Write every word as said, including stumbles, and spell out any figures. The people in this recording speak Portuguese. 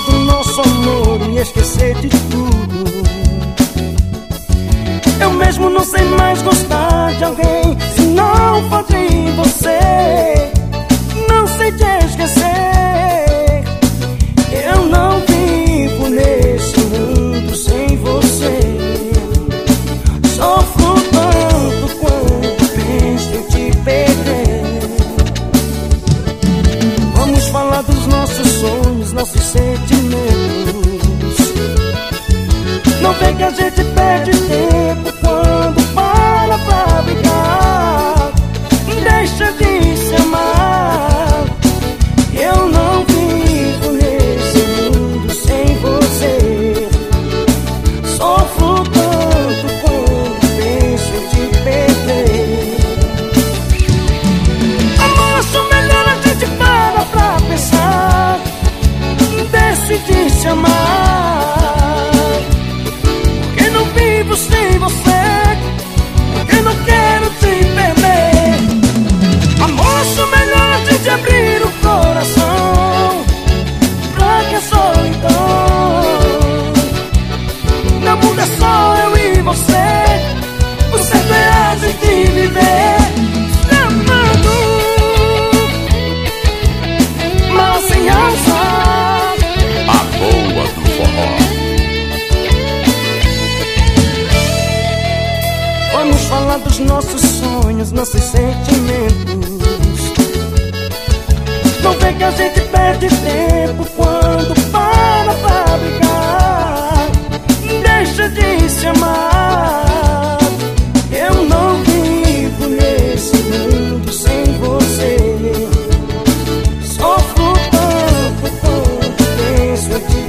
do nosso amor e esquecer de tudo. Eu mesmo não sei mais gostar de alguém se não for de você. Não sei te esquecer. Eu não vivo nesse mundo sem você. Sofro tanto quando penso em te perder. Vamos falar dos nossos sonhos, nossos sentimentos. Não vê que a gente perde tempo quando para pra brigar. Deixa de se amar. Eu não vivo nesse mundo sem você. Sofro tanto quando penso em te perder. Amor, acho melhor a gente para pra pensar. Decidir se amar. Porque não vivo sem você. Porque não quero te perder. Amor, acho melhor a gente abrir o coração pra que a solidão não muda, só eu e você. O certo é a gente viver se amando, mas sem azar. A boa do forró. Vamos falar dos nossos sonhos, nossos sentimentos. Não vê que a gente perde tempo quando para pra brigar. Deixa de se amar. Eu não vivo nesse mundo sem você. Sofro tanto quando penso em te